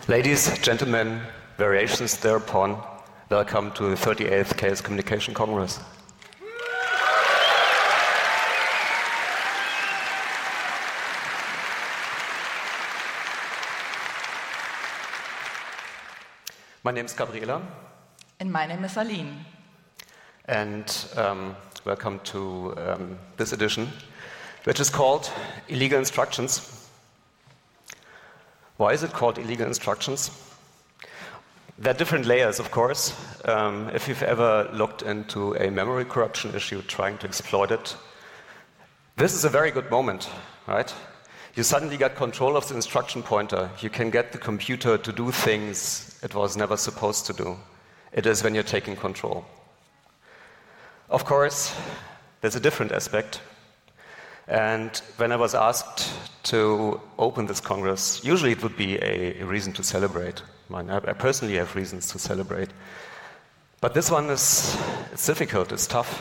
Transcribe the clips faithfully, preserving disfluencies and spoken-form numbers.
Ladies, gentlemen, variations thereupon, welcome to the thirty-eighth Chaos Communication Congress. My name is Gabriela. And my name is Aline. And um, welcome to um, this edition, which is called Illegal Instructions. Why is it called Illegal Instructions? There are different layers, of course. Um, if you've ever looked into a memory corruption issue trying to exploit it, this is a very good moment, right? You suddenly got control of the instruction pointer. You can get the computer to do things it was never supposed to do. It is when you're taking control. Of course, there's a different aspect. And when I was asked to open this Congress, usually it would be a, a reason to celebrate. I, mean, I personally have reasons to celebrate. But this one is it's difficult, it's tough.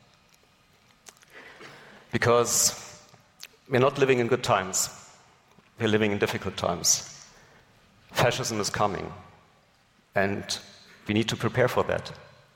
Because we're not living in good times. We're living in difficult times. Fascism is coming. And we need to prepare for that.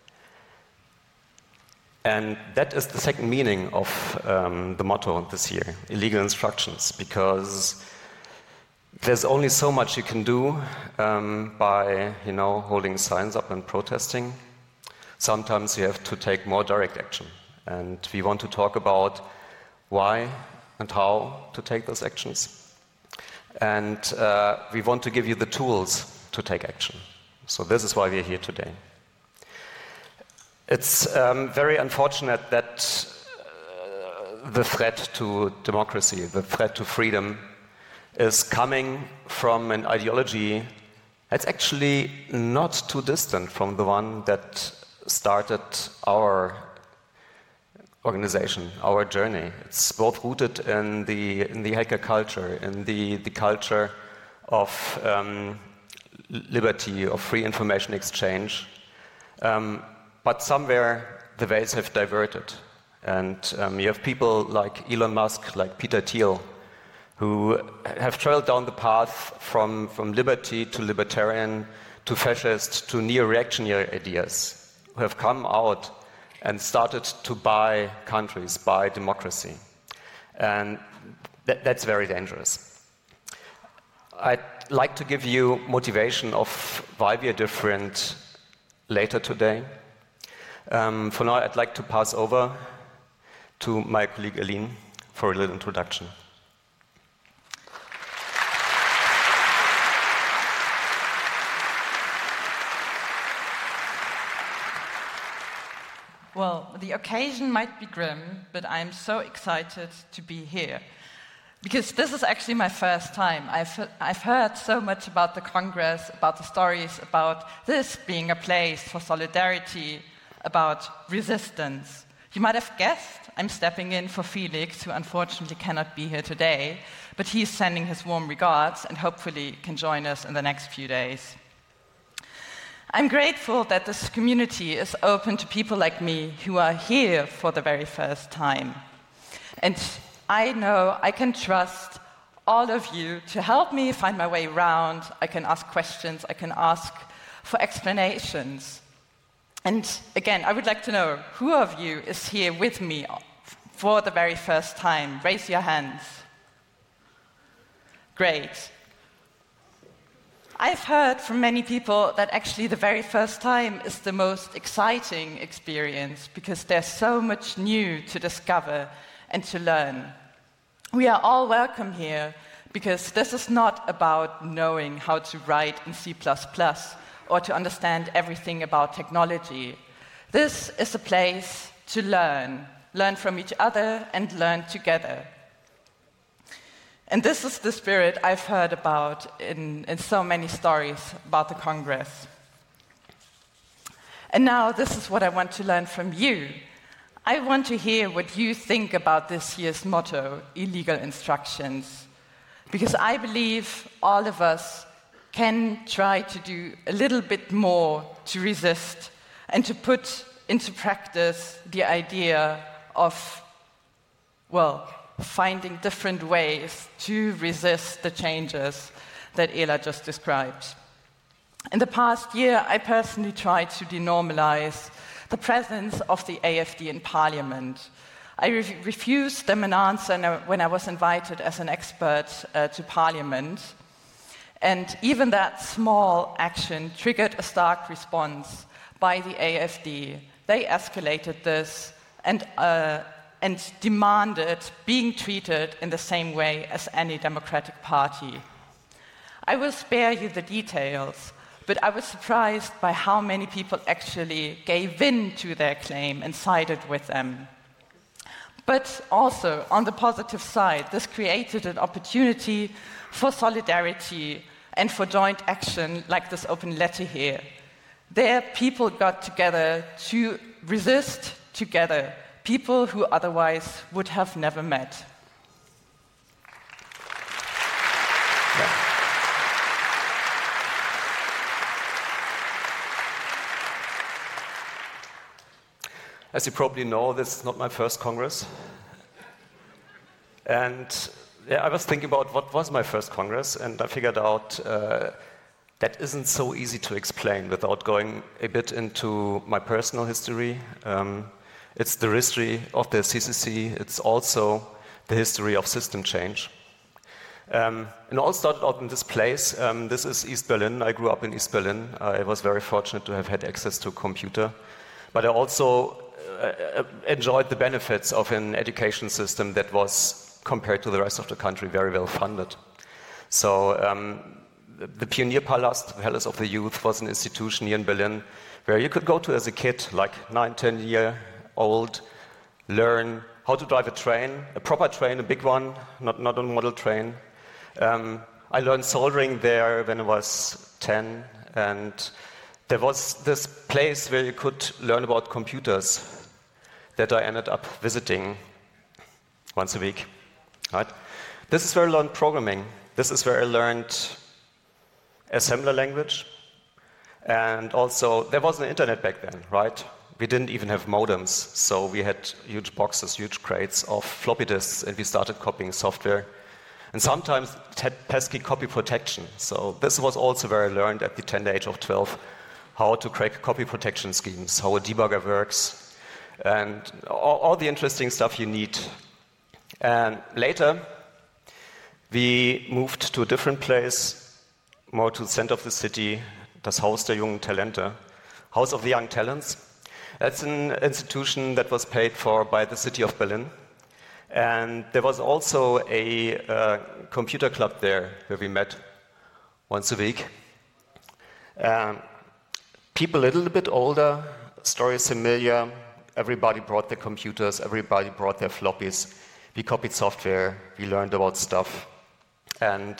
And that is the second meaning of um, the motto this year, Illegal Instructions, because there's only so much you can do um, by, you know, holding signs up and protesting. Sometimes you have to take more direct action. And we want to talk about why and how to take those actions. And uh, we want to give you the tools to take action. So this is why we're here today. It's um, very unfortunate that uh, the threat to democracy, the threat to freedom, is coming from an ideology that's actually not too distant from the one that started our organization, our journey. It's both rooted in the in the hacker culture, in the, the culture of um, liberty, of free information exchange. Um, But somewhere the ways have diverted. And um, you have people like Elon Musk, like Peter Thiel, who have traveled down the path from, from liberty to libertarian to fascist to neo-reactionary ideas, who have come out and started to buy countries, buy democracy. And that, that's very dangerous. I'd like to give you motivation of why we are different later today. Um, for now, I'd like to pass over to my colleague Aline for a little introduction. Well, the occasion might be grim, but I'm so excited to be here. Because this is actually my first time. I've, I've heard so much about the Congress, about the stories, about this being a place for solidarity, about resistance. You might have guessed I'm stepping in for Felix, who unfortunately cannot be here today, but he's sending his warm regards and hopefully can join us in the next few days. I'm grateful that this community is open to people like me who are here for the very first time. And I know I can trust all of you to help me find my way around. I can ask questions, I can ask for explanations. And again, I would like to know, who of you is here with me for the very first time? Raise your hands. Great. I've heard from many people that actually the very first time is the most exciting experience because there's so much new to discover and to learn. We are all welcome here because this is not about knowing how to write in C plus plus, or to understand everything about technology. This is a place to learn, learn from each other and learn together. And this is the spirit I've heard about in, in so many stories about the Congress. And now this is what I want to learn from you. I want to hear what you think about this year's motto, Illegal Instructions, because I believe all of us can try to do a little bit more to resist and to put into practice the idea of, well, finding different ways to resist the changes that Ela just described. In the past year, I personally tried to denormalize the presence of the A F D in Parliament. I re- refused them an answer when I was invited as an expert uh, to Parliament. And even that small action triggered a stark response by the A F D. They escalated this and, uh, and demanded being treated in the same way as any democratic party. I will spare you the details, but I was surprised by how many people actually gave in to their claim and sided with them. But also, on the positive side, this created an opportunity for solidarity and for joint action, like this open letter here. There, people got together to resist together, people who otherwise would have never met. Yeah. As you probably know, this is not my first Congress. And yeah, I was thinking about what was my first Congress, and I figured out uh, that isn't so easy to explain without going a bit into my personal history. Um, it's the history of the C C C, it's also the history of system change. Um, and it all started out in this place. Um, this is East Berlin. I grew up in East Berlin. I was very fortunate to have had access to a computer. But I also uh, enjoyed the benefits of an education system that was, compared to the rest of the country, very well funded. So um, the Pionier Palast, the Palace of the Youth, was an institution here in Berlin where you could go to as a kid, like nine, ten year old, learn how to drive a train, a proper train, a big one, not, not a model train. Um, I learned soldering there when I was ten, and there was this place where you could learn about computers that I ended up visiting once a week. Right? This is where I learned programming. This is where I learned assembler language. And also, there wasn't internet back then, right? We didn't even have modems, so we had huge boxes, huge crates of floppy disks, and we started copying software. And sometimes it had pesky copy protection. So this was also where I learned at the tender age of twelve how to crack copy protection schemes, how a debugger works, and all, all the interesting stuff you need. And later, we moved to a different place, more to the center of the city, das Haus der jungen Talente, House of the Young Talents. That's an institution that was paid for by the city of Berlin. And there was also a uh, computer club there where we met once a week. Um, people a little bit older, story is familiar. Everybody brought their computers, everybody brought their floppies. We copied software, we learned about stuff. And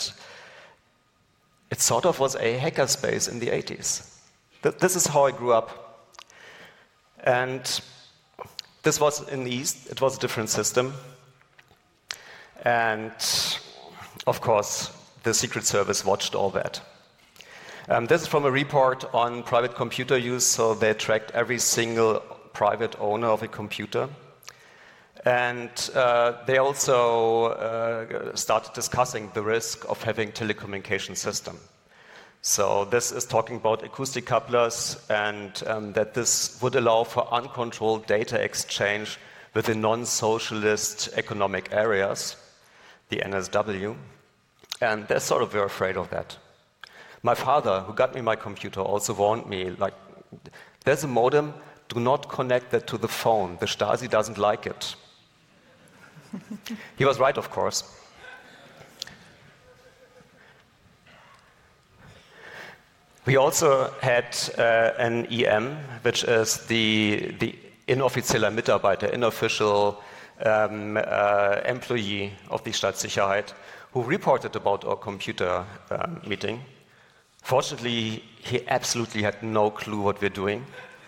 it sort of was a hackerspace in the eighties. Th- this is how I grew up. And this was in the East, it was a different system. And of course, the Secret Service watched all that. Um, this is from a report on private computer use, so they tracked every single private owner of a computer. And uh, they also uh, started discussing the risk of having telecommunication system. So this is talking about acoustic couplers, and um, that this would allow for uncontrolled data exchange within non-socialist economic areas, the N S W, and they sort of were afraid of that. My father, who got me my computer, also warned me, like, there's a modem, do not connect that to the phone, the Stasi doesn't like it. He was right, of course. We also had uh, an E M, which is the, the inoffizieller Mitarbeiter, unofficial um, uh, employee of the Staatssicherheit, who reported about our computer uh, meeting. Fortunately, he absolutely had no clue what we're doing.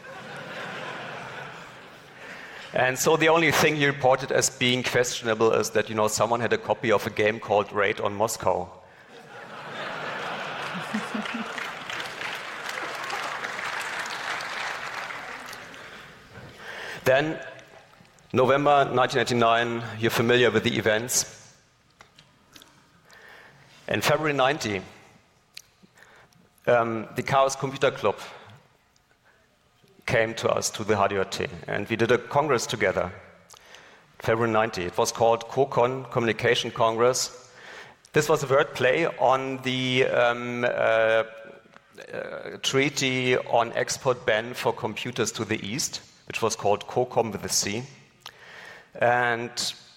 And so the only thing he reported as being questionable is that, you know, someone had a copy of a game called Raid on Moscow. Then, November nineteen eighty-nine, you're familiar with the events. And February ninety, um, the Chaos Computer Club came to us, to the H D O T, and we did a congress together, February ninety. It was called CoCon, Communication Congress. This was a wordplay on the um, uh, uh, treaty on export ban for computers to the East, which was called CoCom with a C. And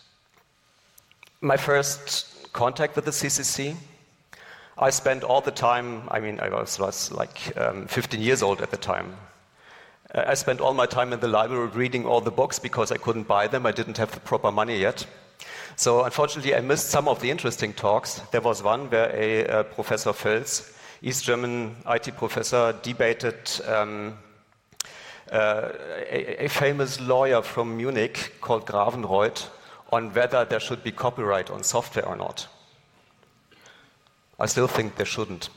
my first contact with the C C C, I spent all the time, I mean, I was, was like um, fifteen years old at the time. Uh, I spent all my time in the library reading all the books because I couldn't buy them. I didn't have the proper money yet. So unfortunately, I missed some of the interesting talks. There was one where a, a Professor Vels, East German I T professor, debated um, uh, a, a famous lawyer from Munich called Gravenreuth on whether there should be copyright on software or not. I still think there shouldn't.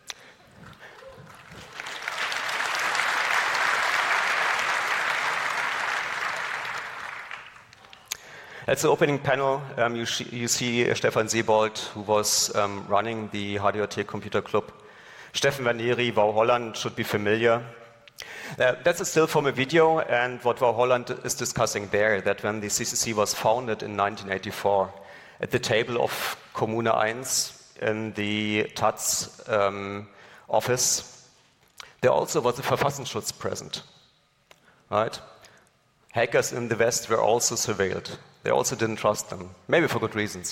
At the opening panel, um, you, you see Stefan Sebold, who was um, running the H D O T Computer Club. Steffen Verneri, Wau Holland should be familiar. Uh, that's a still from a video, and what Wau Holland is discussing there, that when the C C C was founded in nineteen eighty-four, at the table of Kommune one in the Taz um, office, there also was a Verfassungsschutz present, right? Hackers in the West were also surveilled. They also didn't trust them, maybe for good reasons.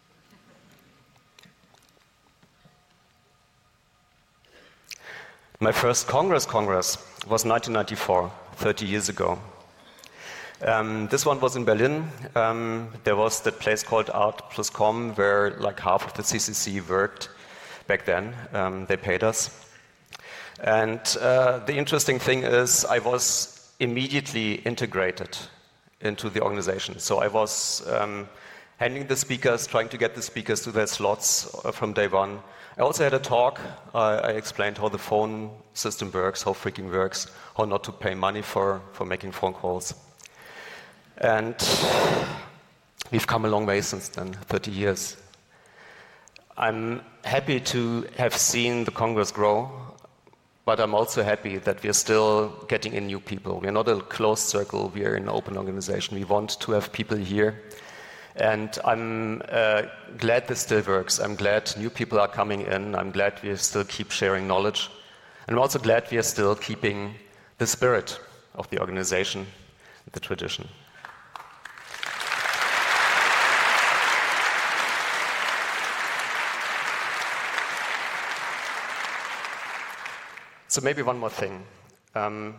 My first Congress Congress was nineteen ninety-four, thirty years ago. Um, this one was in Berlin. Um, there was that place called Art plus Com, where like half of the C C C worked back then. Um, they paid us. And uh, the interesting thing is I was immediately integrated into the organization. So I was um, handing the speakers, trying to get the speakers to their slots uh, from day one. I also had a talk. Uh, I explained how the phone system works, how freaking works, how not to pay money for, for making phone calls. And we've come a long way since then, thirty years. I'm happy to have seen the Congress grow, but I'm also happy that we're still getting in new people. We're not a closed circle, we're an open organization. We want to have people here. And I'm uh, glad this still works. I'm glad new people are coming in. I'm glad we still keep sharing knowledge. And I'm also glad we are still keeping the spirit of the organization, the tradition. So maybe one more thing. Um,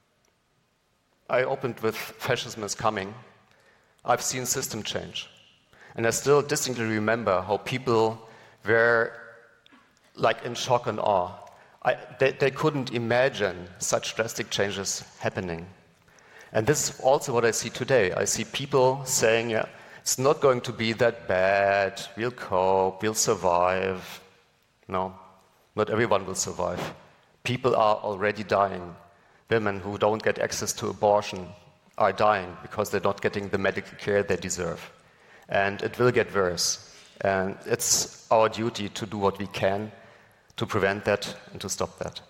I opened with fascism is coming. I've seen system change. And I still distinctly remember how people were like in shock and awe. I, they, they couldn't imagine such drastic changes happening. And this is also what I see today. I see people saying, yeah, it's not going to be that bad, we'll cope, we'll survive. No, not everyone will survive. People are already dying. Women who don't get access to abortion are dying because they're not getting the medical care they deserve. And it will get worse. And it's our duty to do what we can to prevent that and to stop that.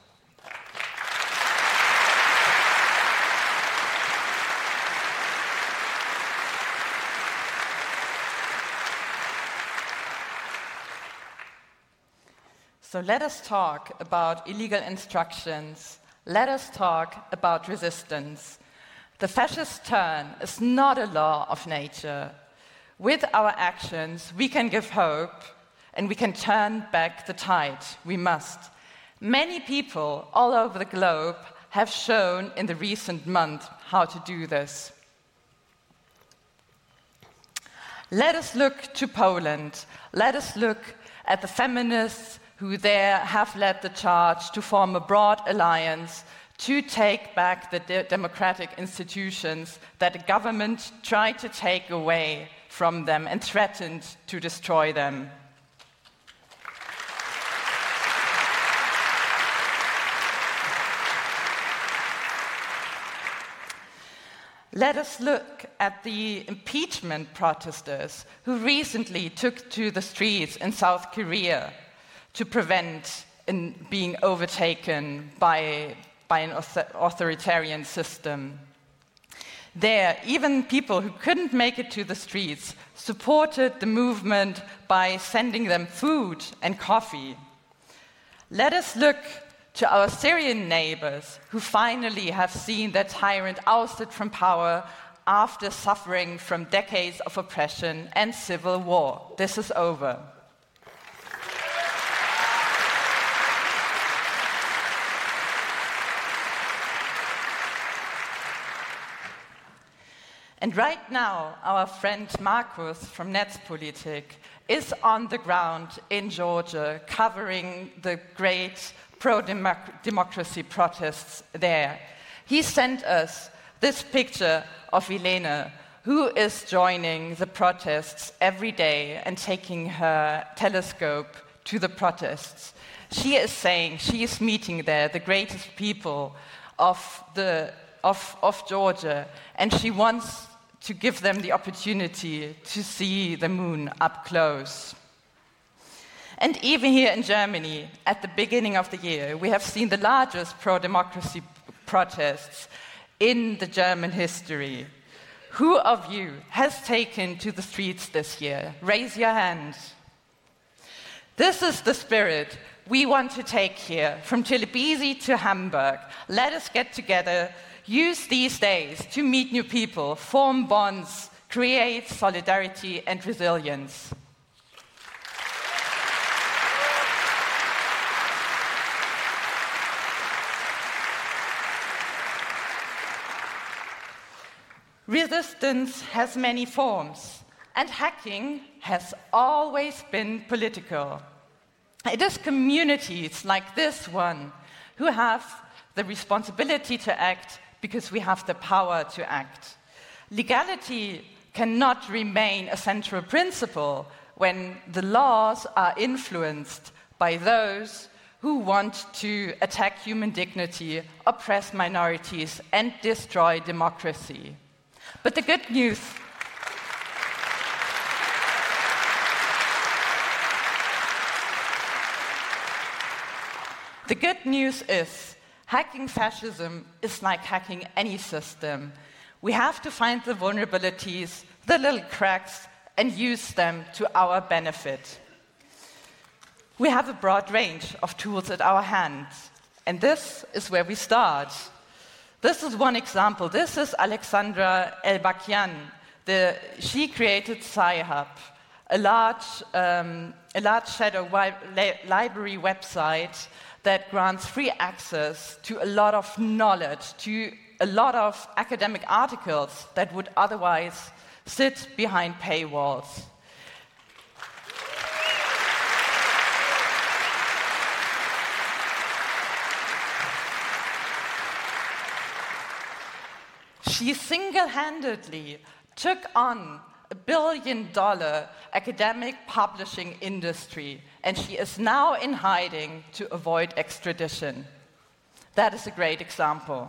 So let us talk about illegal instructions. Let us talk about resistance. The fascist turn is not a law of nature. With our actions, we can give hope and we can turn back the tide. We must. Many people all over the globe have shown in the recent month how to do this. Let us look to Poland. Let us look at the feminists who there have led the charge to form a broad alliance to take back the de- democratic institutions that the government tried to take away from them and threatened to destroy them. Let us look at the impeachment protesters who recently took to the streets in South Korea to prevent in being overtaken by, by an author- authoritarian system. There, even people who couldn't make it to the streets supported the movement by sending them food and coffee. Let us look to our Syrian neighbors who finally have seen their tyrant ousted from power after suffering from decades of oppression and civil war. This is over. And right now, our friend Markus from Netzpolitik is on the ground in Georgia covering the great pro-democracy protests there. He sent us this picture of Elena, who is joining the protests every day and taking her telescope to the protests. She is saying she is meeting there the greatest people of, the, of, of Georgia, and she wants to give them the opportunity to see the moon up close. And even here in Germany, at the beginning of the year, we have seen the largest pro-democracy protests in the German history. Who of you has taken to the streets this year? Raise your hand. This is the spirit we want to take here, from Chilebisi to Hamburg. Let us get together, use these days to meet new people, form bonds, create solidarity and resilience. Resistance has many forms, and hacking has always been political. It is communities like this one who have the responsibility to act because we have the power to act. Legality cannot remain a central principle when the laws are influenced by those who want to attack human dignity, oppress minorities, and destroy democracy. But the good news The good news is hacking fascism is like hacking any system. We have to find the vulnerabilities, the little cracks, and use them to our benefit. We have a broad range of tools at our hands, and this is where we start. This is one example. This is Alexandra Elbakyan. The, she created Sci-Hub, a large, um, a large shadow wi- li- library website that grants free access to a lot of knowledge, to a lot of academic articles that would otherwise sit behind paywalls. She single-handedly took on a billion-dollar academic publishing industry, and she is now in hiding to avoid extradition. That is a great example.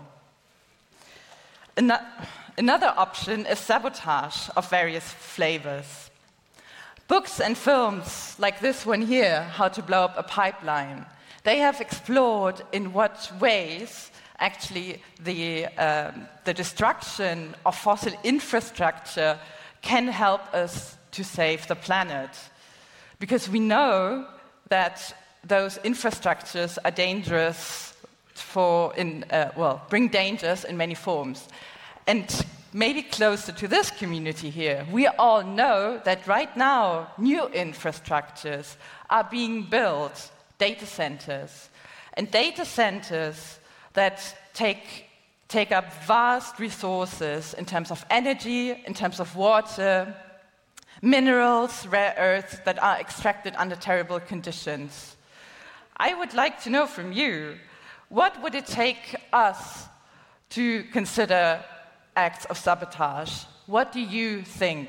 Ano- another option is sabotage of various flavors. Books and films like this one here, How to Blow Up a Pipeline, they have explored in what ways actually the, um, the destruction of fossil infrastructure can help us to save the planet. Because we know that those infrastructures are dangerous for, in, uh, well, bring dangers in many forms. And maybe closer to this community here, we all know that right now new infrastructures are being built, data centers. And data centers that take, take up vast resources in terms of energy, in terms of water, minerals, rare earths that are extracted under terrible conditions. I would like to know from you, what would it take us to consider acts of sabotage? What do you think?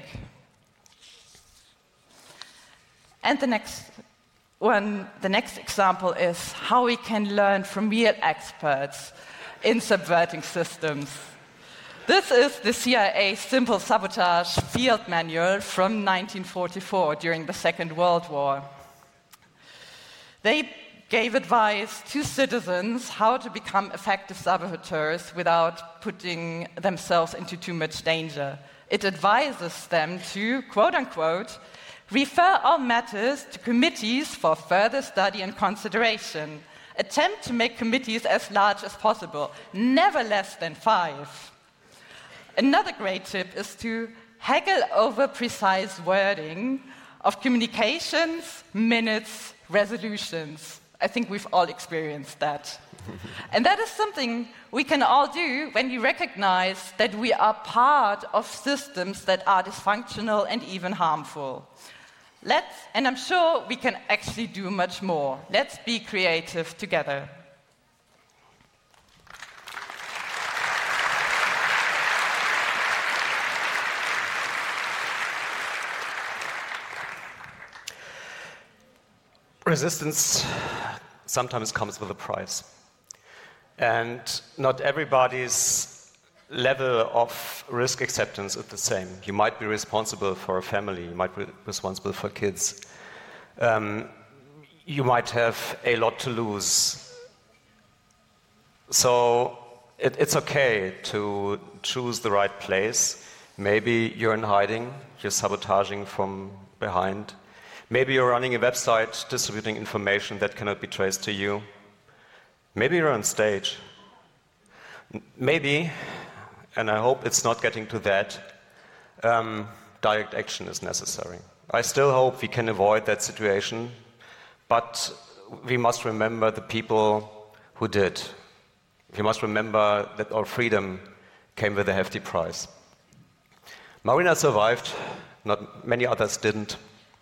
And the next one, the next example is how we can learn from real experts in subverting systems. This is the C I A Simple Sabotage Field Manual from nineteen forty-four during the Second World War. They gave advice to citizens how to become effective saboteurs without putting themselves into too much danger. It advises them to, quote unquote, refer all matters to committees for further study and consideration. Attempt to make committees as large as possible, never less than five. Another great tip is to haggle over precise wording of communications, minutes, resolutions. I think we've all experienced that. And that is something we can all do when we recognize that we are part of systems that are dysfunctional and even harmful. Let's, and I'm sure we can actually do much more. Let's be creative together. Resistance sometimes comes with a price. And not everybody's level of risk acceptance is the same. You might be responsible for a family, you might be responsible for kids. Um, you might have a lot to lose. So it, it's okay to choose the right place. Maybe you're in hiding, you're sabotaging from behind. Maybe you're running a website distributing information that cannot be traced to you. Maybe you're on stage. Maybe, and I hope it's not getting to that, um, direct action is necessary. I still hope we can avoid that situation, but we must remember the people who did. We must remember that our freedom came with a hefty price. Marina survived, not many others didn't.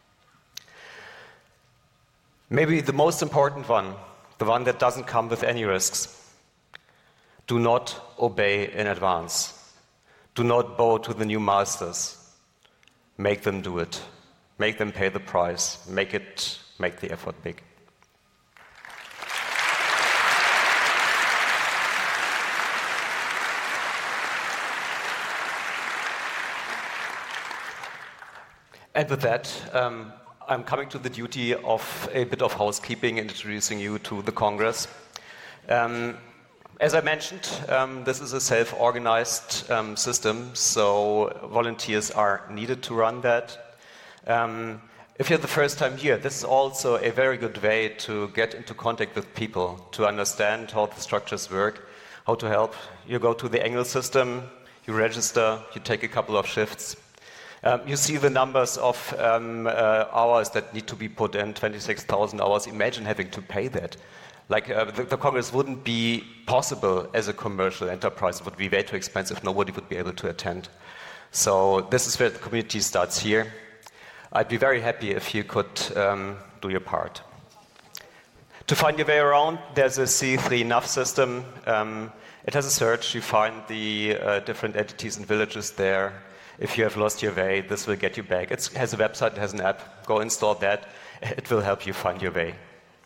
Maybe the most important one, the one that doesn't come with any risks. Do not obey in advance. Do not bow to the new masters. Make them do it. Make them pay the price. Make it, make the effort big. And with that, um, I'm coming to the duty of a bit of housekeeping and introducing you to the Congress. Um, as I mentioned, um, this is a self-organized um, system, so volunteers are needed to run that. Um, if you're the first time here, this is also a very good way to get into contact with people, to understand how the structures work, how to help. You go to the Engel system, you register, you take a couple of shifts. Um, you see the numbers of um, uh, hours that need to be put in, twenty-six thousand hours. Imagine having to pay that. Like, uh, the, the Congress wouldn't be possible as a commercial enterprise. It would be way too expensive. Nobody would be able to attend. So this is where the community starts here. I'd be very happy if you could um, do your part. To find your way around, there's a C three N A V system. Um, it has a search. You find the uh, different entities and villages there. If you have lost your way, this will get you back. It has a website, it has an app. Go install that. It will help you find your way.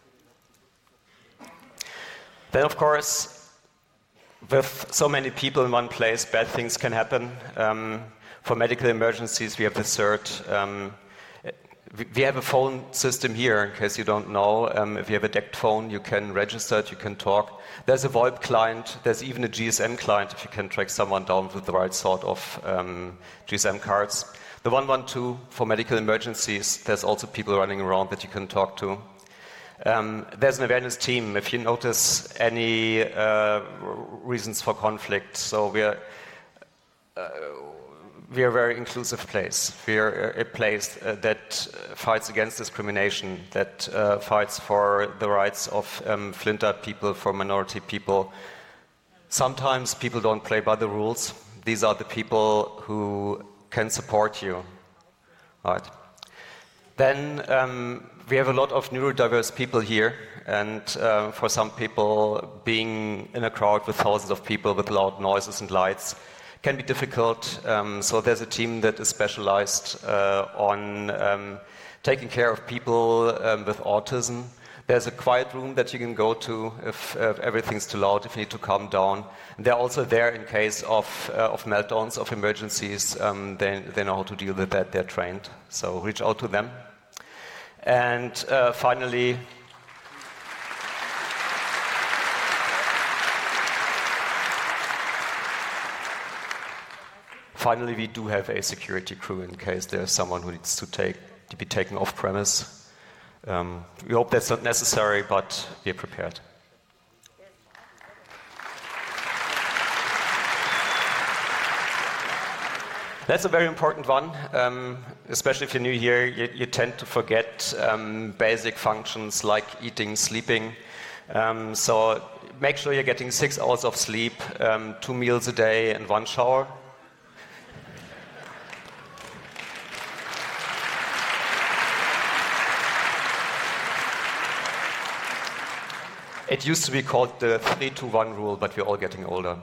Then, of course, with so many people in one place, bad things can happen. Um, for medical emergencies, we have the CERT. Um, we have a phone system here, in case you don't know. Um, if you have a decked phone, you can register it, you can talk. There's a VoIP client, there's even a G S M client if you can track someone down with the right sort of um, G S M cards. The one one two for medical emergencies, there's also people running around that you can talk to. Um, there's an awareness team if you notice any uh, reasons for conflict. So we are uh, we are a very inclusive place. We are a place uh, that fights against discrimination, that uh, fights for the rights of um, Flinter people, for minority people. Sometimes people don't play by the rules. These are the people who can support you. Right. Then um, we have a lot of neurodiverse people here, and uh, for some people, being in a crowd with thousands of people with loud noises and lights can be difficult. Um, so there's a team that is specialized uh, on um, taking care of people um, with autism. There's a quiet room that you can go to if, if everything's too loud, if you need to calm down. And they're also there in case of, uh, of meltdowns, of emergencies. Um, they, they know how to deal with that, they're trained. So reach out to them. And uh, finally, finally, we do have a security crew in case there's someone who needs to take to be taken off premise. Um, we hope that's not necessary, but we're prepared. That's a very important one, um, especially if you're new here. You, you tend to forget um, basic functions like eating, sleeping. Um, so make sure you're getting six hours of sleep, um, two meals a day, and one shower. It used to be called the three two one rule, but we're all getting older.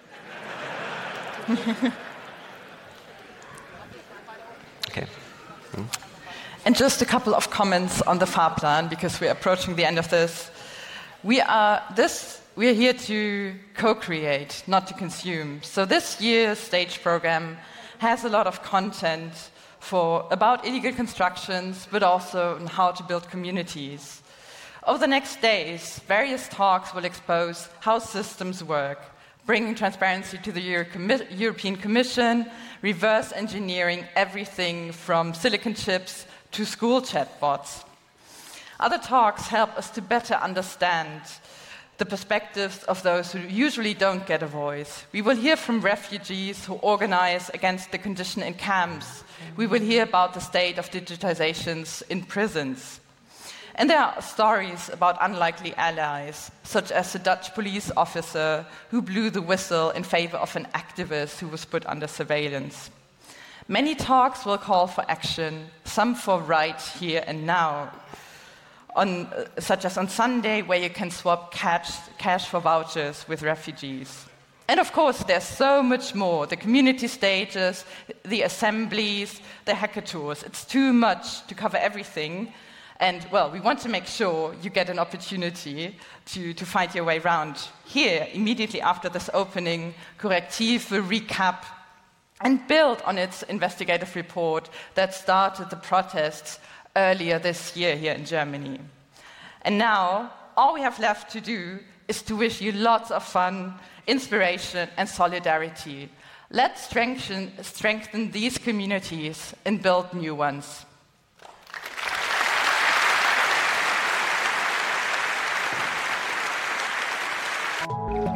Okay. Hmm. And just a couple of comments on the Fahrplan, because we're approaching the end of this. We are this. We're here to co-create, not to consume. So this year's stage program has a lot of content for about illegal constructions, but also on how to build communities. Over the next days, various talks will expose how systems work, bringing transparency to the Euro- Commi- European Commission, reverse engineering everything from silicon chips to school chatbots. Other talks help us to better understand the perspectives of those who usually don't get a voice. We will hear from refugees who organize against the condition in camps. We will hear about the state of digitizations in prisons. And there are stories about unlikely allies, such as the Dutch police officer who blew the whistle in favor of an activist who was put under surveillance. Many talks will call for action, some for right here and now, on, uh, such as on Sunday, where you can swap cash, cash for vouchers with refugees. And of course, there's so much more. The community stages, the assemblies, the hackathons. It's too much to cover everything. And, well, we want to make sure you get an opportunity to, to find your way around. Here, immediately after this opening, Correctiv will recap and build on its investigative report that started the protests earlier this year here in Germany. And now, all we have left to do is to wish you lots of fun, inspiration, and solidarity. Let's strengthen, strengthen these communities and build new ones. Thank you.